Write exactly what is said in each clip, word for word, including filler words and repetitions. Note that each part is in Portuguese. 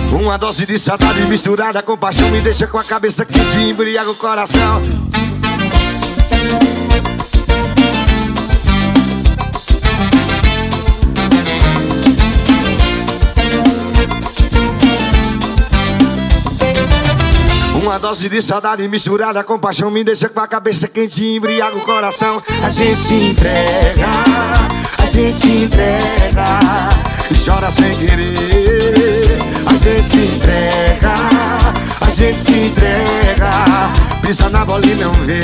Uma dose de saudade misturada com paixão me deixa com a cabeça quente e embriaga o coração. Uma dose de saudade misturada com paixão me deixa com a cabeça quente e embriaga o coração. A gente se entrega, a gente se entrega e chora sem querer. A gente se entrega, a gente se entrega, pisa na bola e não vê.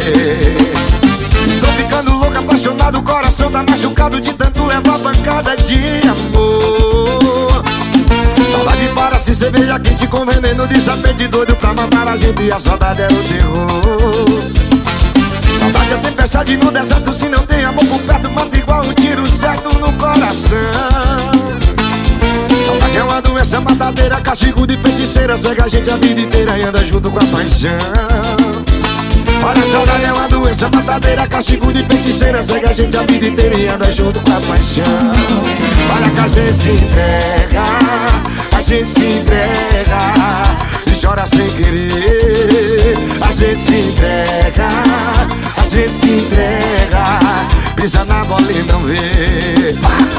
Estou ficando louco, apaixonado, o coração tá machucado de tanto levar pancada de amor. Saudade para-se cerveja quente com veneno de saber de doido pra matar a gente, e a saudade é o terror. Saudade é tempestade no deserto, se não tem amor por perto, mata igual um tiro certo no coração. Saudade é uma doença matadeira, castigo de feiticeira, cega a gente a vida inteira e anda junto com a paixão. Olha, a saudade é uma doença matadeira, castigo de feiticeira, cega a gente a vida inteira e anda junto com a paixão. Olha que a gente se entrega, a gente se entrega e chora sem querer. A gente se entrega, a gente se entrega, pisa na bola e não vê.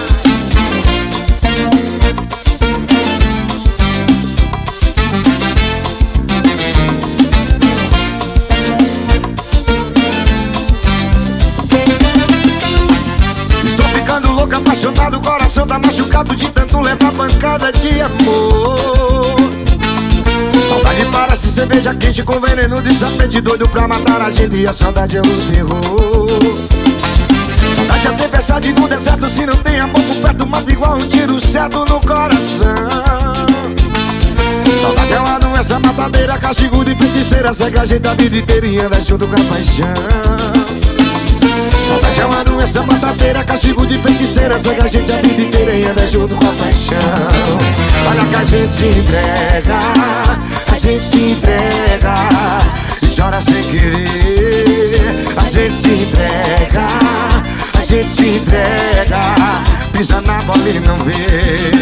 Apaixonado, o coração tá machucado de tanto levar pancada de amor. Saudade para-se cerveja quente com veneno de saber de doido pra matar a gente, e a saudade é o terror. Saudade é tempestade no deserto, se não tem amor por perto, mata igual um tiro certo no coração. Saudade é uma doença matadeira, castigo de feiticeira, cega a gente a vida inteira e anda junto com a paixão. Saudade é uma doença matadeira, castigo de feiticeira, cega a gente a vida inteira e anda junto com a paixão. Olha que a gente se entrega, a gente se entrega e chora sem querer. A gente se entrega, a gente se entrega, pisa na bola e não vê.